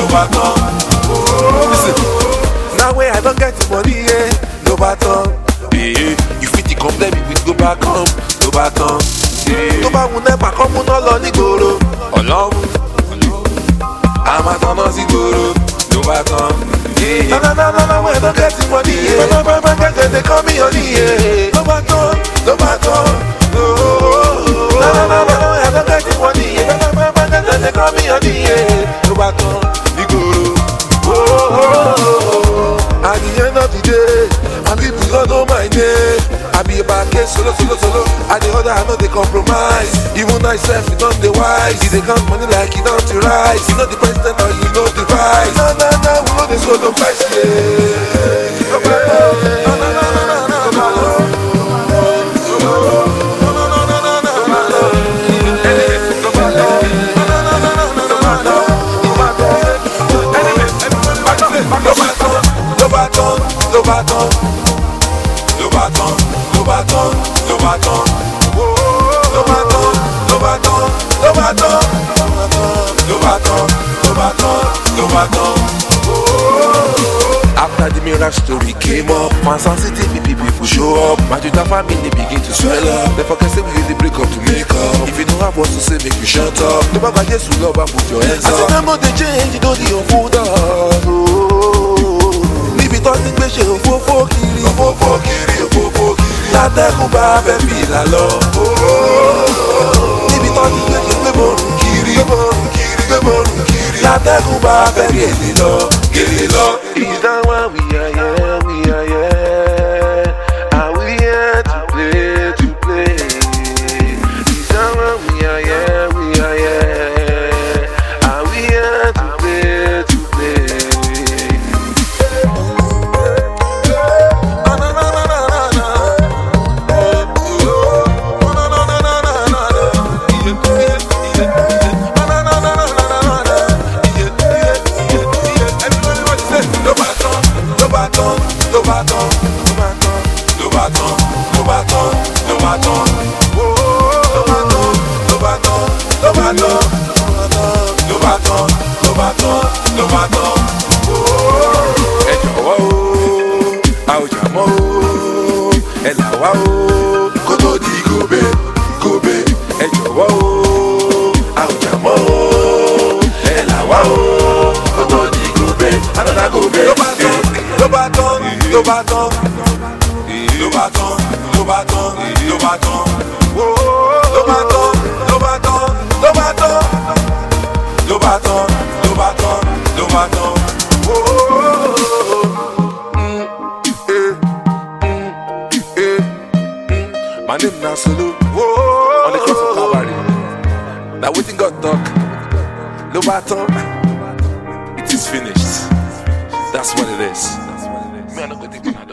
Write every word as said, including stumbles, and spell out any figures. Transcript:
baton. Listen, now when I don't get the money, yeah, no baton. Yeah, you fit to compare me with go back home, no baton. Yeah, no baton never come on all on the goro. Along, I'm a ton of zigoro, no baton. Yeah, no, no, no, no, when I don't get the money, yeah, no, no, no, no, they call me on the yeah, no baton, no baton. Oh, no, no, no, no, I don't get the money, yeah, no, no, no, no, they call me on the yeah, no baton, zigoro. Oh, oh, oh, at the end of the day, and people don't know my name. I be a bad case, solo, solo, solo. At the other, I know they compromise. Even myself, you don't the wise. If they count money like you don't the rise. You know the president or you know the vice. No, no, no, we know the solo price, yeah. No, no, no, no, no, no, no, no. No baton, no baton, no baton, no baton, no baton, no baton, no baton, no baton, no baton, no baton, no baton. After the mirror story came up, my sensitive people show up. My Judah family begin to swell up. They forget say we really break up to make up. If you don't have what to say, make you shut up. The Baba Jesus will love and put your hands up. I said I'm not the change, you don't need your food up. Tọ́sí gbé ṣe òfófó kiri òfófó kiri òfófó kiri látẹ́kùn bá fẹ́ fi là lọ. Níbi tọ́sí gbé ṣe gbé borùn kiri gbé borùn kiri gbé borùn kiri látẹ́kùn bá fẹ́ fi èdè lọ gèrè lọ. Is that why we are here, we are here? Are we here to play, to play? Is that why we are here, we are here? Are we here to play, to play? No baton, no baton, no baton, no baton, no baton, no baton, no baton, no baton, no baton, no baton. Ẹ jọ̀wọ́ o, a ò jà mọ́ o, ẹ là wá o, kó tó di gòbè, gòbè. Ẹ jọ̀wọ́ o, a ò jà mọ́ o, ẹ là wá o, kó tó di gòbè, another gòbè. No baton, no baton, no baton, no baton, no baton, no baton, no baton, no baton, no baton, no baton, no baton. My name na Solo, on the cross of Calvary. Now waiting God talk, no baton, it is finished. That's what it is. Man, I'm going to